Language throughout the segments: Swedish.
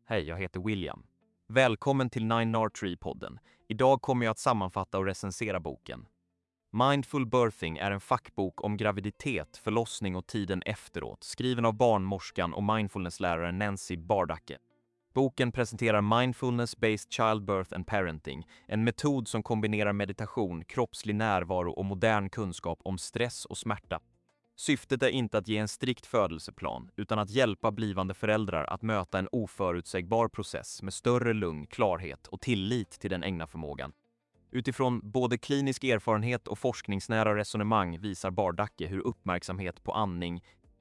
Hej, jag heter William. Välkommen till 9R3-podden. Idag kommer jag att sammanfatta och recensera boken. Mindful Birthing är en fackbok om graviditet, förlossning och tiden efteråt, skriven av barnmorskan och mindfulnessläraren Nancy Bardacke. Boken presenterar Mindfulness-Based Childbirth and Parenting, en metod som kombinerar meditation, kroppslig närvaro och modern kunskap om stress och smärta. Syftet är inte att ge en strikt födelseplan, utan att hjälpa blivande föräldrar att möta en oförutsägbar process med större lugn, klarhet och tillit till den egna förmågan. Utifrån både klinisk erfarenhet och forskningsnära resonemang visar Bardacke hur uppmärksamhet på andning,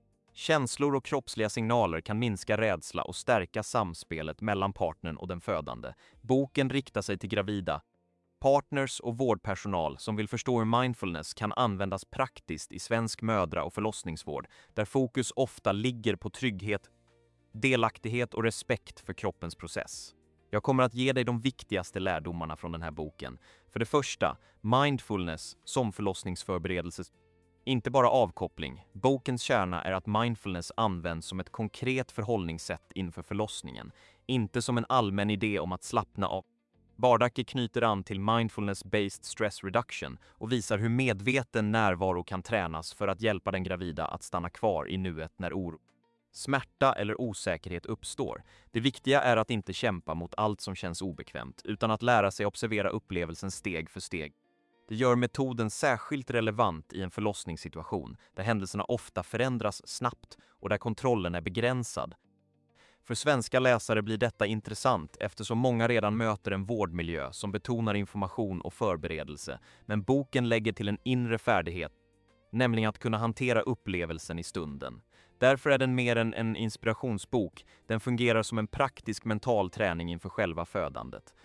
känslor och kroppsliga signaler kan minska rädsla och stärka samspelet mellan partnern och den födande. Boken riktar sig till gravida, partners och vårdpersonal som vill förstå hur mindfulness kan användas praktiskt i svensk mödra- och förlossningsvård, där fokus ofta ligger på trygghet, delaktighet och respekt för kroppens process. Jag kommer att ge dig de viktigaste lärdomarna från den här boken. För det första, mindfulness som förlossningsförberedelse. Inte bara avkoppling. Bokens kärna är att mindfulness används som ett konkret förhållningssätt inför förlossningen, inte som en allmän idé om att slappna av. Bardacke knyter an till Mindfulness-Based Stress Reduction och visar hur medveten närvaro kan tränas för att hjälpa den gravida att stanna kvar i nuet när oro, smärta eller osäkerhet uppstår. Det viktiga är att inte kämpa mot allt som känns obekvämt, utan att lära sig observera upplevelsen steg för steg. Det gör metoden särskilt relevant i en förlossningssituation, där händelserna ofta förändras snabbt och där kontrollen är begränsad. För svenska läsare blir detta intressant eftersom många redan möter en vårdmiljö som betonar information och förberedelse, men boken lägger till en inre färdighet, nämligen att kunna hantera upplevelsen i stunden. Därför är den mer än en inspirationsbok, den fungerar som en praktisk mental träning inför själva födandet.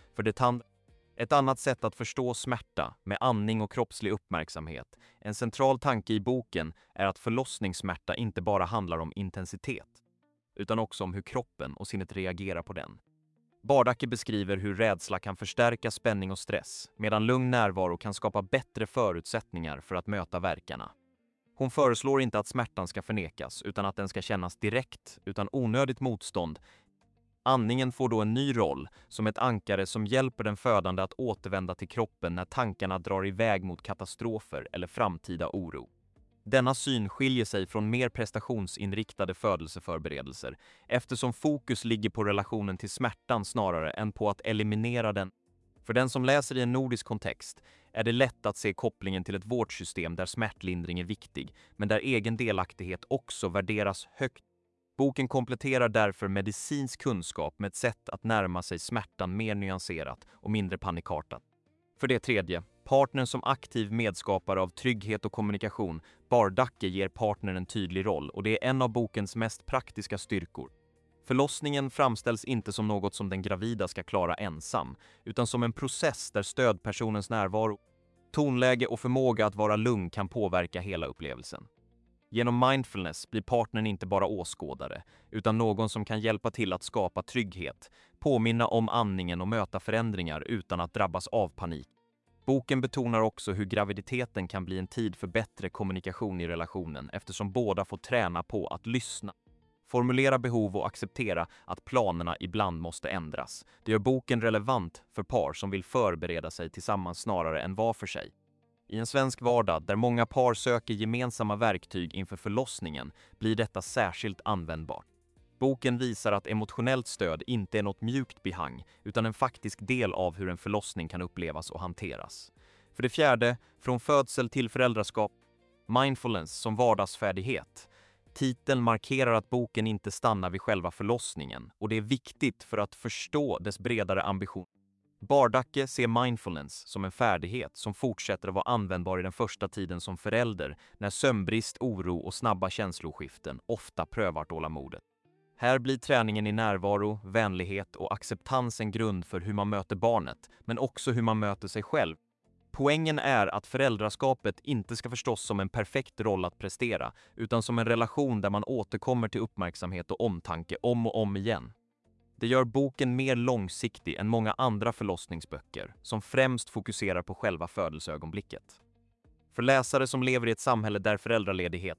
Ett annat sätt att förstå smärta med andning och kroppslig uppmärksamhet. En central tanke i boken är att förlossningssmärta inte bara handlar om intensitet, utan också om hur kroppen och sinnet reagerar på den. Bardacke beskriver hur rädsla kan förstärka spänning och stress, medan lugn närvaro kan skapa bättre förutsättningar för att möta värkarna. Hon föreslår inte att smärtan ska förnekas, utan att den ska kännas direkt, utan onödigt motstånd. Andningen får då en ny roll, som ett ankare som hjälper den födande att återvända till kroppen när tankarna drar iväg mot katastrofer eller framtida oro. Denna syn skiljer sig från mer prestationsinriktade födelseförberedelser, eftersom fokus ligger på relationen till smärtan snarare än på att eliminera den. För den som läser i en nordisk kontext är det lätt att se kopplingen till ett vårdsystem där smärtlindring är viktig, men där egen delaktighet också värderas högt. Boken kompletterar därför medicinsk kunskap med ett sätt att närma sig smärtan mer nyanserat och mindre panikartat. För det tredje, partnern som aktiv medskapare av trygghet och kommunikation. Bardacke ger partnern en tydlig roll och det är en av bokens mest praktiska styrkor. Förlossningen framställs inte som något som den gravida ska klara ensam, utan som en process där stödpersonens närvaro, tonläge och förmåga att vara lugn kan påverka hela upplevelsen. Genom mindfulness blir partnern inte bara åskådare, utan någon som kan hjälpa till att skapa trygghet, påminna om andningen och möta förändringar utan att drabbas av panik. Boken betonar också hur graviditeten kan bli en tid för bättre kommunikation i relationen eftersom båda får träna på att lyssna, formulera behov och acceptera att planerna ibland måste ändras. Det gör boken relevant för par som vill förbereda sig tillsammans snarare än var för sig. I en svensk vardag där många par söker gemensamma verktyg inför förlossningen blir detta särskilt användbart. Boken visar att emotionellt stöd inte är något mjukt behang utan en faktisk del av hur en förlossning kan upplevas och hanteras. För det fjärde, från födsel till föräldraskap, mindfulness som vardagsfärdighet. Titeln markerar att boken inte stannar vid själva förlossningen och det är viktigt för att förstå dess bredare ambition. Bardacke ser mindfulness som en färdighet som fortsätter att vara användbar i den första tiden som förälder när sömnbrist, oro och snabba känsloskiften ofta prövar tålamodet. Här blir träningen i närvaro, vänlighet och acceptans en grund för hur man möter barnet, men också hur man möter sig själv. Poängen är att föräldraskapet inte ska förstås som en perfekt roll att prestera, utan som en relation där man återkommer till uppmärksamhet och omtanke om och om igen. Det gör boken mer långsiktig än många andra förlossningsböcker, som främst fokuserar på själva födelseögonblicket. För läsare som lever i ett samhälle där föräldraledighet,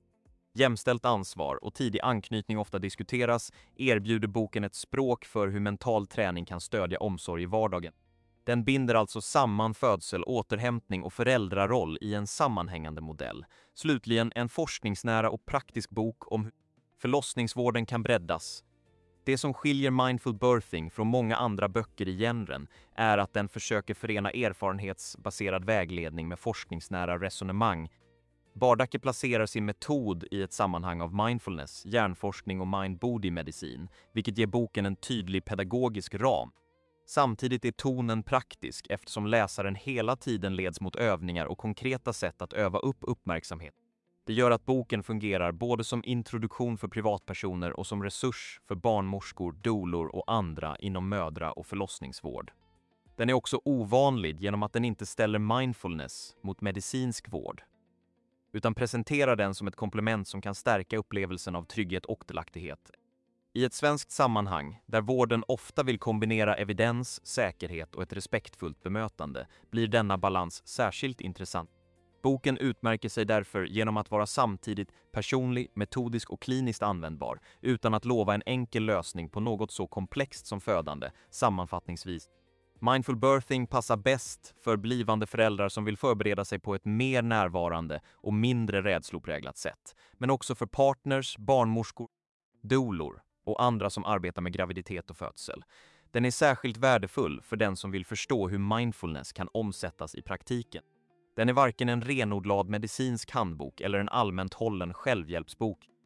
Jämställt ansvar och tidig anknytning ofta diskuteras, erbjuder boken ett språk för hur mental träning kan stödja omsorg i vardagen. Den binder alltså samman födsel, återhämtning och föräldraroll i en sammanhängande modell. Slutligen en forskningsnära och praktisk bok om hur förlossningsvården kan breddas. Det som skiljer Mindful Birthing från många andra böcker i genren är att den försöker förena erfarenhetsbaserad vägledning med forskningsnära resonemang. Bardacke placerar sin metod i ett sammanhang av mindfulness, hjärnforskning och mind-body-medicin, vilket ger boken en tydlig pedagogisk ram. Samtidigt är tonen praktisk eftersom läsaren hela tiden leds mot övningar och konkreta sätt att öva upp uppmärksamhet. Det gör att boken fungerar både som introduktion för privatpersoner och som resurs för barnmorskor, doulor och andra inom mödra- och förlossningsvård. Den är också ovanlig genom att den inte ställer mindfulness mot medicinsk vård, utan presenterar den som ett komplement som kan stärka upplevelsen av trygghet och delaktighet. I ett svenskt sammanhang, där vården ofta vill kombinera evidens, säkerhet och ett respektfullt bemötande, blir denna balans särskilt intressant. Boken utmärker sig därför genom att vara samtidigt personlig, metodisk och kliniskt användbar, utan att lova en enkel lösning på något så komplext som födande. Sammanfattningsvis, Mindful Birthing passar bäst för blivande föräldrar som vill förbereda sig på ett mer närvarande och mindre rädslopräglat sätt, men också för partners, barnmorskor, doulor och andra som arbetar med graviditet och födsel. Den är särskilt värdefull för den som vill förstå hur mindfulness kan omsättas i praktiken. Den är varken en renodlad medicinsk handbok eller en allmänt hållen självhjälpsbok.